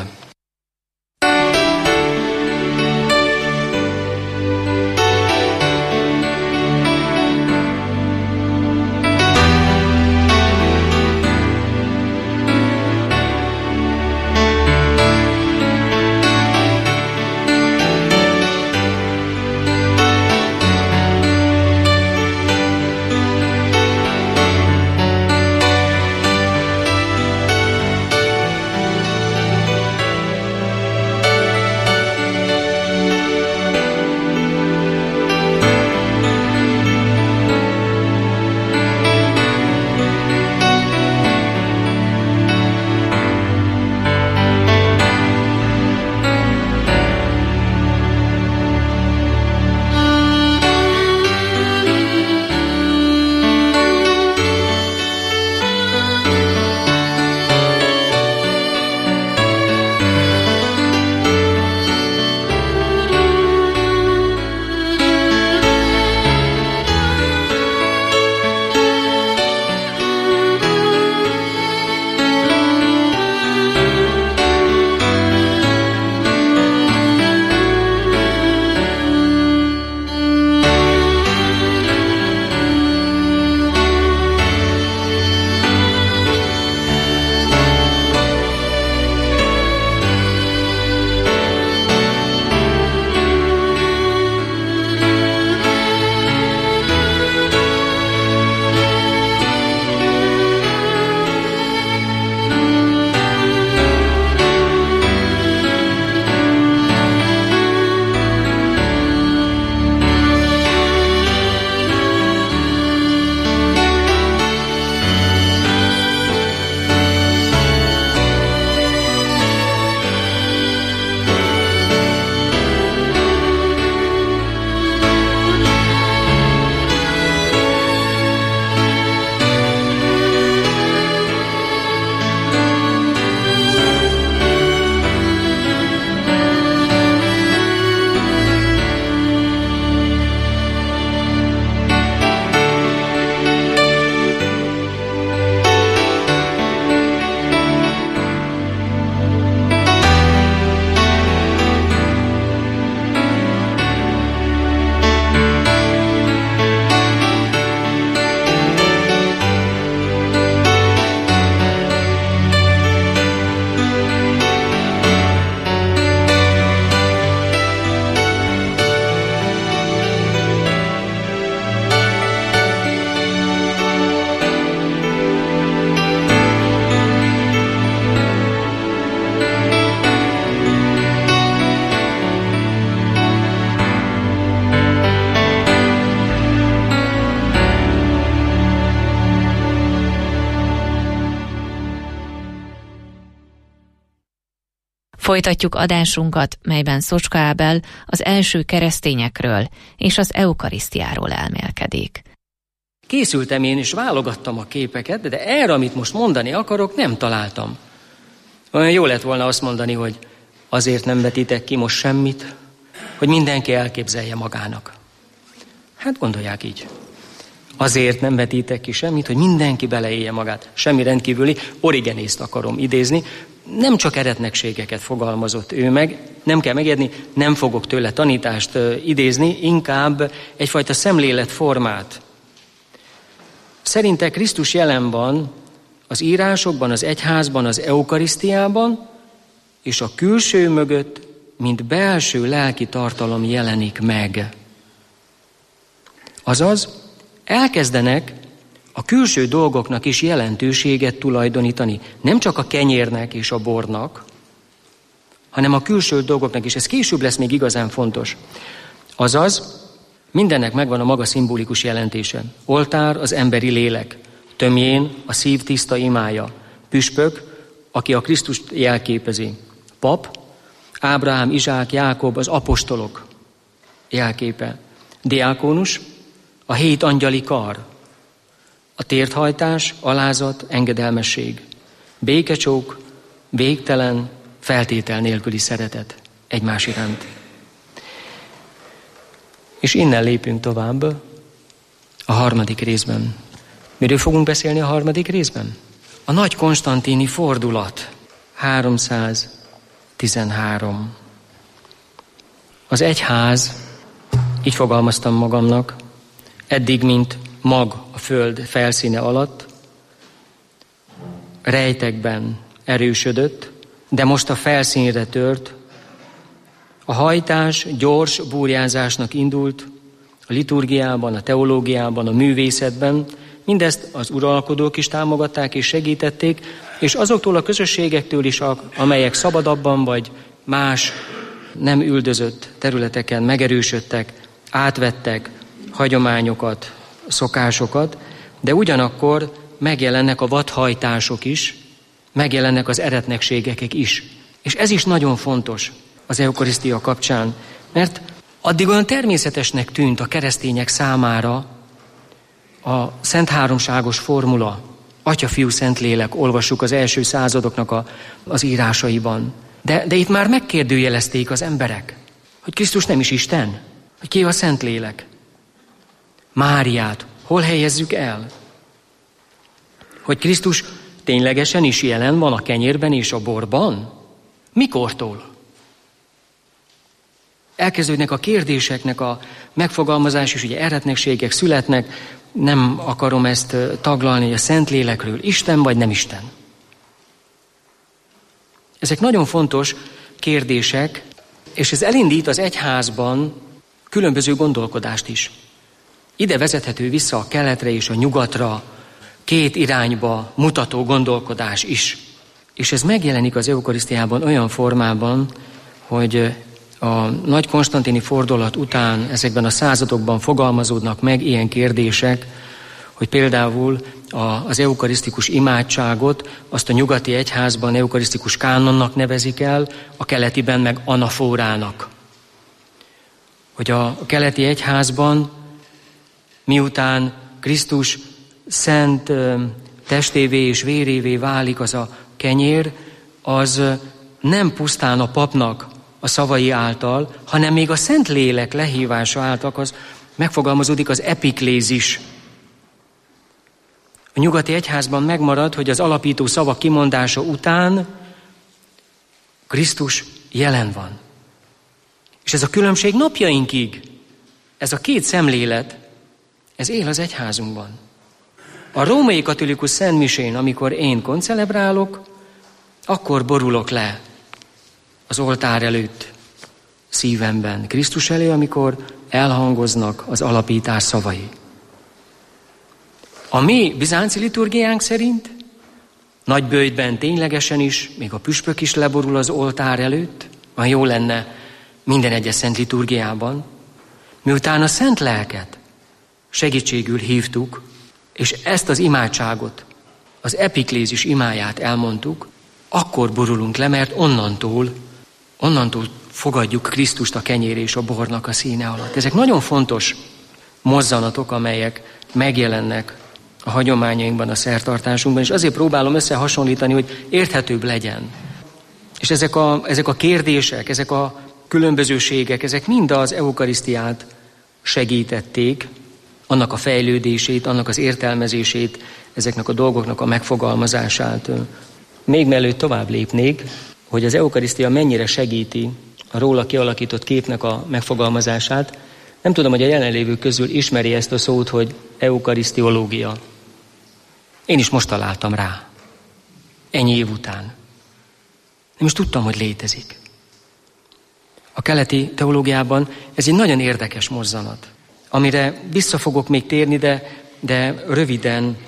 Folytatjuk adásunkat, melyben Szocska Ábel az első keresztényekről és az eukarisztiáról elmélkedik. Készültem én, és válogattam a képeket, de erre, amit most mondani akarok, nem találtam. Olyan jó lett volna azt mondani, hogy azért nem vetítek ki most semmit, hogy mindenki elképzelje magának. Hát gondolják így. Azért nem vetítek ki semmit, hogy mindenki beleélje magát. Semmi rendkívüli, Origenészt akarom idézni. Nem csak eretnekségeket fogalmazott ő meg, nem kell megijedni, nem fogok tőle tanítást idézni, inkább egyfajta szemléletformát. Szerinte Krisztus jelen van az írásokban, az egyházban, az eukarisztiában, és a külső mögött, mint belső lelki tartalom jelenik meg. Azaz, elkezdenek a külső dolgoknak is jelentőséget tulajdonítani. Nem csak a kenyérnek és a bornak, hanem a külső dolgoknak is. Ez később lesz még igazán fontos. Azaz, mindennek megvan a maga szimbolikus jelentése. Oltár az emberi lélek, tömjén a szív tiszta imája, püspök, aki a Krisztust jelképezi, pap, Ábrahám, Izsák, Jákob, az apostolok jelképe, diákonus, a 7 angyali kar, a térthajtás, alázat, engedelmesség, békecsók, végtelen, feltétel nélküli szeretet egymás iránt. És innen lépünk tovább a harmadik részben. Miről fogunk beszélni a harmadik részben? A nagy konstantini fordulat, 313. Az egyház, így fogalmaztam magamnak, eddig, mint mag a föld felszíne alatt, rejtekben erősödött, de most a felszínre tört. A hajtás gyors burjánzásnak indult a liturgiában, a teológiában, a művészetben. Mindezt az uralkodók is támogatták és segítették, és azoktól a közösségektől is, amelyek szabadabban vagy más nem üldözött területeken megerősödtek, átvettek hagyományokat, szokásokat, de ugyanakkor megjelennek a vadhajtások is, megjelennek az eretnekségek is. És ez is nagyon fontos az eukarisztia kapcsán, mert addig olyan természetesnek tűnt a keresztények számára a Szent Háromságos formula, Atya, Fiú, Szentlélek, olvassuk az első századoknak az írásaiban. De itt már megkérdőjelezték az emberek, hogy Krisztus nem is Isten, hogy ki a Szentlélek. Máriát hol helyezzük el? Hogy Krisztus ténylegesen is jelen van a kenyérben és a borban? Mikortól? Elkezdődnek a kérdéseknek a megfogalmazás, és ugye eretnekségek születnek, nem akarom ezt taglalni, hogy a Szentlélekről Isten vagy nem Isten. Ezek nagyon fontos kérdések, és ez elindít az egyházban különböző gondolkodást is. Ide vezethető vissza a keletre és a nyugatra, 2 irányba mutató gondolkodás is. És ez megjelenik az eukarisztiában olyan formában, hogy a nagy konstantini fordulat után ezekben a századokban fogalmazódnak meg ilyen kérdések, hogy például az eukarisztikus imádságot azt a nyugati egyházban eukarisztikus kánonnak nevezik el, a keletiben meg anafórának. Hogy a keleti egyházban, miután Krisztus szent testévé és vérévé válik az a kenyér, az nem pusztán a papnak a szavai által, hanem még a Szentlélek lehívása által az megfogalmazódik az epiklézis. A nyugati egyházban megmarad, hogy az alapító szavak kimondása után Krisztus jelen van. És ez a különbség napjainkig, ez a 2 szemlélet, ez él az egyházunkban. A római katolikus szentmisén, amikor én koncelebrálok, akkor borulok le az oltár előtt szívemben Krisztus elé, amikor elhangoznak az alapítás szavai. A mi bizánci liturgiánk szerint nagyböjtben ténylegesen is, még a püspök is leborul az oltár előtt, van jó lenne minden egyes szent liturgiában, miután a szent lelket segítségül hívtuk, és ezt az imádságot, az epiklézis imáját elmondtuk, akkor borulunk le, mert onnantól onnantól fogadjuk Krisztust a kenyér és a bornak a színe alatt. Ezek nagyon fontos mozzanatok, amelyek megjelennek a hagyományainkban, a szertartásunkban, és azért próbálom összehasonlítani, hogy érthetőbb legyen. És ezek a kérdések, ezek a különbözőségek, ezek mind az eukarisztiát segítették, annak a fejlődését, annak az értelmezését, ezeknek a dolgoknak a megfogalmazását. Még mielőtt tovább lépnék, hogy az eukarisztia mennyire segíti a róla kialakított képnek a megfogalmazását, nem tudom, hogy a jelenlévők közül ismeri ezt a szót, hogy eukarisztiológia. Én is most találtam rá. Ennyi év után. Nem is tudtam, hogy létezik. A keleti teológiában ez egy nagyon érdekes mozzanat, amire vissza fogok még térni, de röviden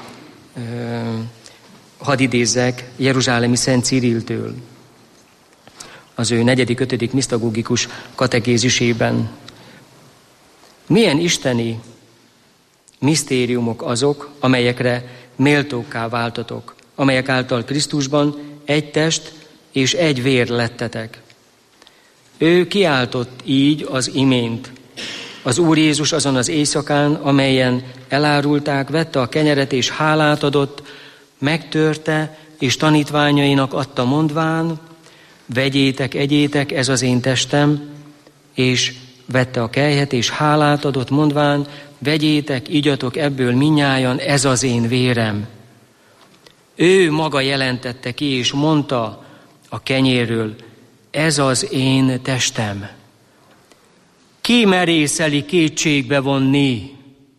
hadd idézzek Jeruzsálemi Szent Ciriltől. Az ő 4.-5. misztagógikus kategézisében. Milyen isteni misztériumok azok, amelyekre méltókká váltatok, amelyek által Krisztusban egy test és egy vér lettetek. Ő kiáltott így az imént. Az Úr Jézus azon az éjszakán, amelyen elárulták, vette a kenyeret és hálát adott, megtörte és tanítványainak adta mondván, vegyétek, egyétek, ez az én testem, és vette a kelyhet és hálát adott mondván, vegyétek, igyatok ebből mindnyájan, ez az én vérem. Ő maga jelentette ki és mondta a kenyérről, ez az én testem. Ki merészeli kétségbe vonni?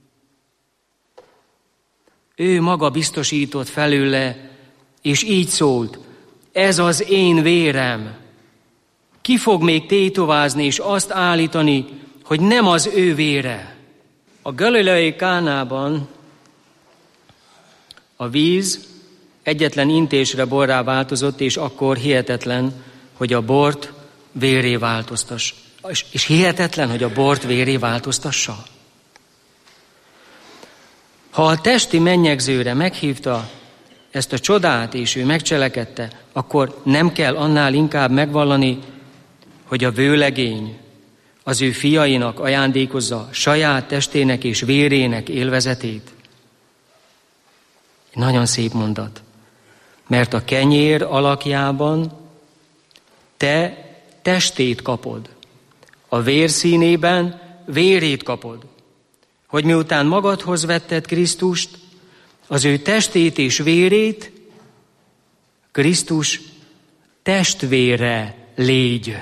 Ő maga biztosított felőle, és így szólt, ez az én vérem. Ki fog még tétovázni és azt állítani, hogy nem az ő vére? A galileai Kánában a víz egyetlen intésre borrá változott, és akkor hihetetlen, hogy a bort vérré változtass. És hihetetlen, hogy a bort vérré változtassa. Ha a testi mennyegzőre meghívta ezt a csodát, és ő megcselekedte, akkor nem kell annál inkább megvallani, hogy a vőlegény az ő fiainak ajándékozza saját testének és vérének élvezetét. Egy nagyon szép mondat. Mert a kenyér alakjában te testét kapod, a vér színében vérét kapod, hogy miután magadhoz vetted Krisztust, az ő testét és vérét, Krisztus testvére légy.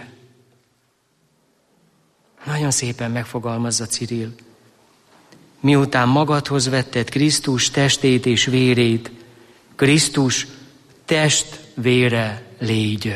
Nagyon szépen megfogalmazza Cirill. Miután magadhoz vetted Krisztus testét és vérét, Krisztus testvére légy.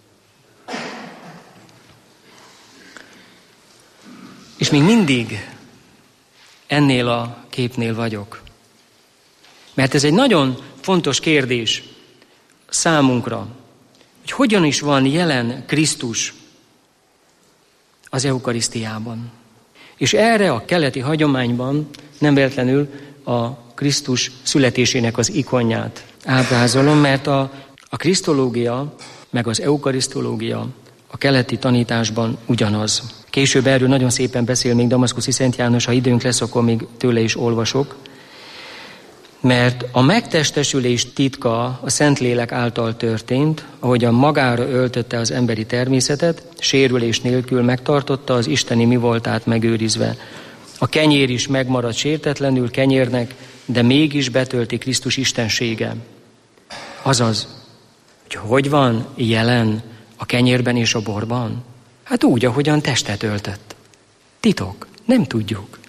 És még mindig ennél a képnél vagyok. Mert ez egy nagyon fontos kérdés számunkra, hogy hogyan is van jelen Krisztus az eukarisztiában. És erre a keleti hagyományban nem véletlenül a Krisztus születésének az ikonját ábrázolom, mert a krisztológia meg az eukarisztológia a keleti tanításban ugyanaz. Később erről nagyon szépen beszél még Damaszkuszi Szent János, ha időnk lesz, akkor még tőle is olvasok. Mert a megtestesülés titka a Szentlélek által történt, ahogyan magára öltötte az emberi természetet, sérülés nélkül megtartotta az isteni mivoltát megőrizve. A kenyér is megmaradt sértetlenül kenyérnek, de mégis betölti Krisztus istensége. Azaz, hogy van jelen a kenyérben és a borban? Hát úgy, ahogyan testet öltött. Titok, nem tudjuk.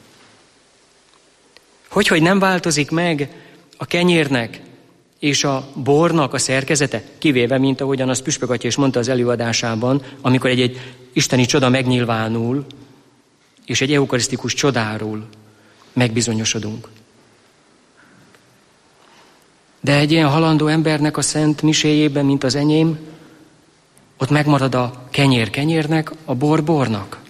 Hogy nem változik meg a kenyérnek és a bornak a szerkezete, kivéve, mint ahogyan azt Püspök Atya is mondta az előadásában, amikor egy isteni csoda megnyilvánul, és egy eukarisztikus csodáról megbizonyosodunk. De egy ilyen halandó embernek a szent miséjében, mint az enyém, ott megmarad a kenyér kenyérnek, a bor bornak.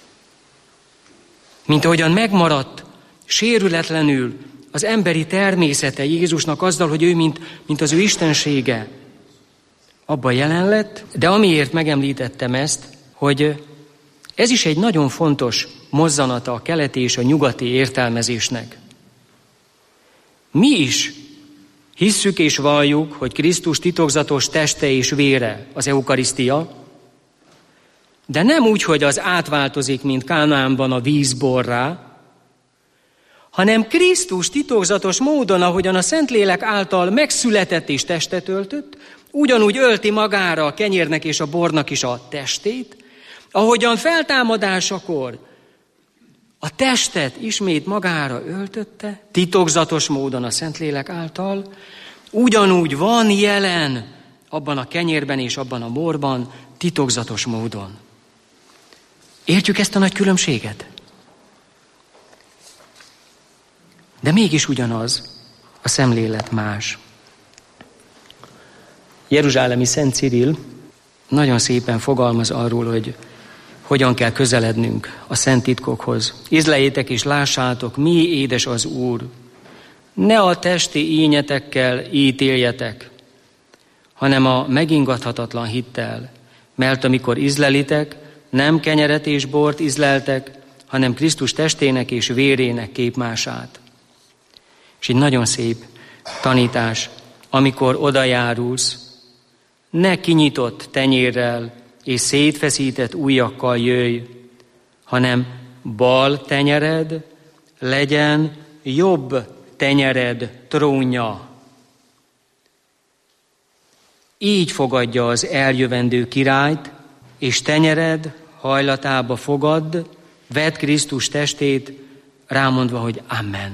Mint ahogyan megmaradt sérületlenül az emberi természete Jézusnak azzal, hogy ő, mint az ő istensége, abban jelen lett, de amiért megemlítettem ezt, hogy ez is egy nagyon fontos mozzanata a keleti és a nyugati értelmezésnek. Mi is hisszük és valljuk, hogy Krisztus titokzatos teste és vére az eukarisztia, de nem úgy, hogy az átváltozik, mint Kánaánban a víz borrá, hanem Krisztus titokzatos módon, ahogyan a Szentlélek által megszületett és testet öltött, ugyanúgy ölti magára a kenyérnek és a bornak is a testét, ahogyan feltámadásakor a testet ismét magára öltötte, titokzatos módon a Szentlélek által, ugyanúgy van jelen abban a kenyérben és abban a borban, titokzatos módon. Értjük ezt a nagy különbséget? De mégis ugyanaz, a szemlélet más. Jeruzsálemi Szent Cirill nagyon szépen fogalmaz arról, hogy hogyan kell közelednünk a szent titkokhoz. Ízleljétek és lássátok, mi édes az Úr. Ne a testi ínyetekkel ítéljetek, hanem a megingathatatlan hittel. Mert amikor ízlelitek, nem kenyeret és bort ízleltek, hanem Krisztus testének és vérének képmását. És egy nagyon szép tanítás, amikor odajárulsz, ne kinyitott tenyérrel és szétfeszített ujjakkal jöjj, hanem bal tenyered legyen jobb tenyered trónja. Így fogadja az eljövendő királyt, és tenyered hajlatába fogadd, vedd Krisztus testét, rámondva, hogy Amen.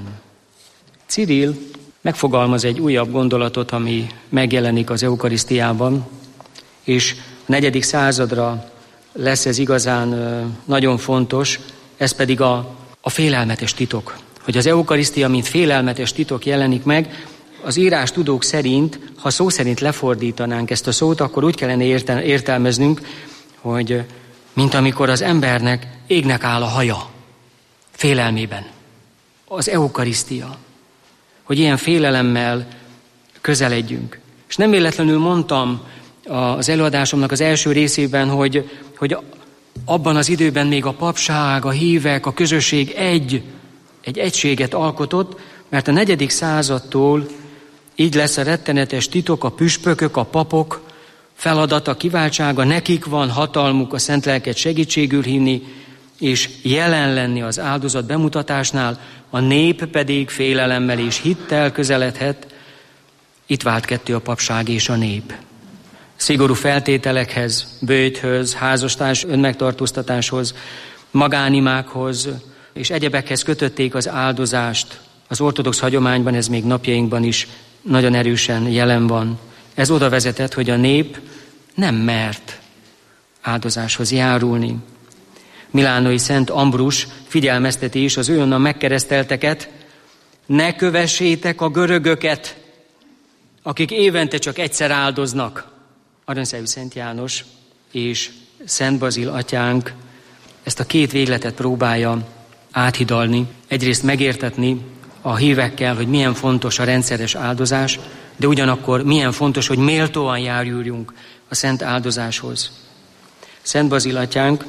Cirill megfogalmaz egy újabb gondolatot, ami megjelenik az eukarisztiában, és a 4. századra lesz ez igazán nagyon fontos, ez pedig a félelmetes titok. Hogy az eukarisztia, mint félelmetes titok jelenik meg, az írástudók szerint, ha szó szerint lefordítanánk ezt a szót, akkor úgy kellene értelmeznünk, hogy mint amikor az embernek égnek áll a haja, félelmében. Az eukarisztia, hogy ilyen félelemmel közeledjünk. És nem véletlenül mondtam az előadásomnak az első részében, hogy abban az időben még a papság, a hívek, a közösség egy egységet alkotott, mert a 4. századtól így lesz a rettenetes titok, a püspökök, a papok feladata, kiváltsága, nekik van hatalmuk a szent lelket segítségül hinni, és jelen lenni az áldozat bemutatásnál, a nép pedig félelemmel és hittel közeledhet. Itt vált ketté a papság és a nép. Szigorú feltételekhez, böjthöz, házastárs önmegtartóztatáshoz, magánimákhoz és egyebekhez kötötték az áldozást. Az ortodox hagyományban ez még napjainkban is nagyon erősen jelen van. Ez oda vezetett, hogy a nép nem mert áldozáshoz járulni. Milánói Szent Ambrus figyelmezteti is az őnnan megkeresztelteket, ne kövessétek a görögöket, akik évente csak egyszer áldoznak. Aranyszejű Szent János és Szent Bazil atyánk ezt a két végletet próbálja áthidalni. Egyrészt megértetni a hívekkel, hogy milyen fontos a rendszeres áldozás, de ugyanakkor milyen fontos, hogy méltóan járuljunk a szent áldozáshoz. Szent Bazil atyánk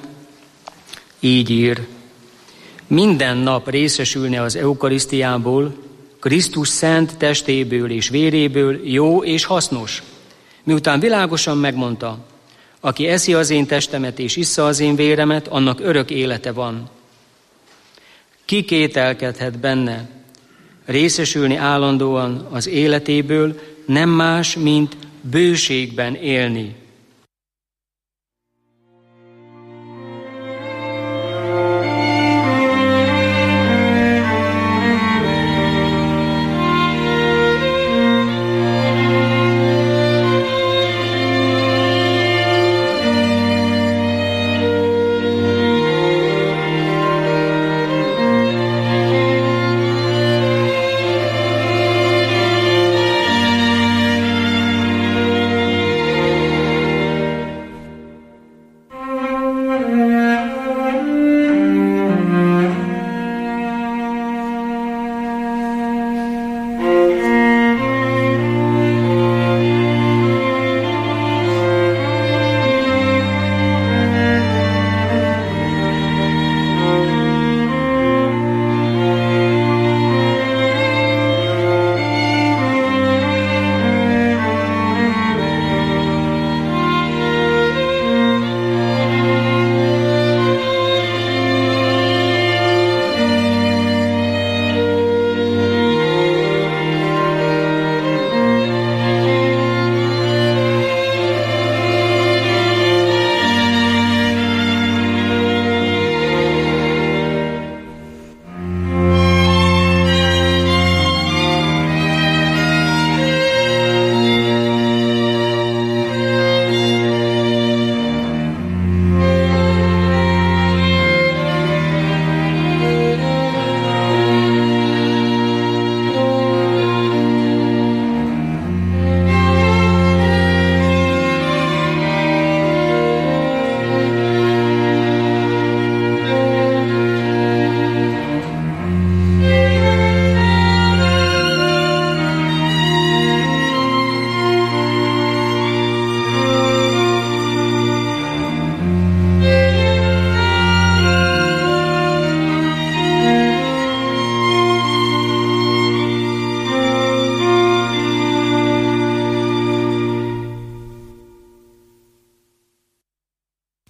így ír: minden nap részesülne az eukarisztiából, Krisztus szent testéből és véréből jó és hasznos. Miután világosan megmondta, aki eszi az én testemet és issza az én véremet, annak örök élete van. Ki kételkedhet benne? Részesülni állandóan az életéből nem más, mint bőségben élni.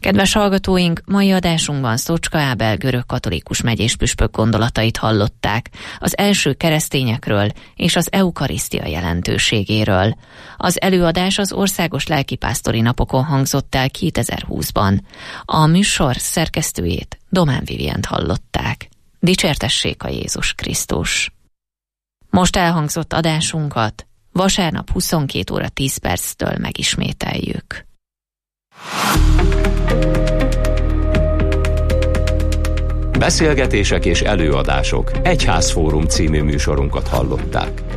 Kedves hallgatóink, mai adásunkban Szocska Ábel görögkatolikus megyéspüspök gondolatait hallották az első keresztényekről és az eukarisztia jelentőségéről. Az előadás az országos lelkipásztori napokon hangzott el 2020-ban. A műsor szerkesztőjét, Domán Vivient hallották. Dicsértessék a Jézus Krisztus! Most elhangzott adásunkat vasárnap 22 óra 10 perctől megismételjük. Beszélgetések és előadások Egyházfórum című műsorunkat hallották.